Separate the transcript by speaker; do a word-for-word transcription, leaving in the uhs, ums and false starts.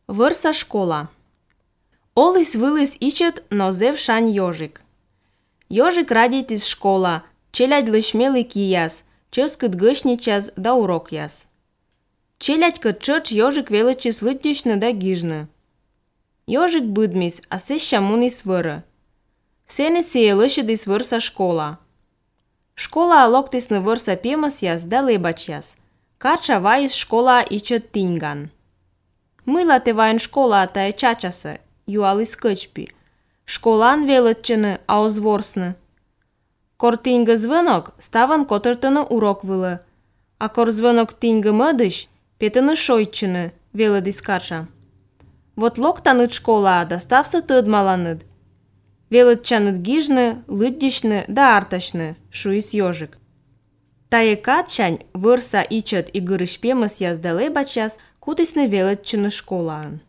Speaker 1: Вырса школа. Олис-вылис ичет, но зев шань ёжик. Ёжик радит из школа, челядь лышмелый кияс, ческет гышничас да урок яс. Челядь кыт чырч ёжик величи слытдишны да гижны. Ёжик быдмис, а се щамуни свыры. Сене сее лышидис вырса школа. Школа алоктисны вырса пемас яс да лебач яс. Кача вайс школа ичет тинган. Мыла те вайн школа атае чачасы, юалис кычпи. Школан велытчыны, а озворсны. Кор тинга звонок, ставан котыртыны урок вылы. А кор звонок тинга мыдыш, петыны шойчыны, велыдис кача. Вот локтаныт школа, да ставсы тыдмаланыд. Велытчаныт гижны, лыддишны да арташны, шуис ёжик. Тае качань вырса ичет и гырыш пемас яс да лебач яс, кутисны велытчыны школаан.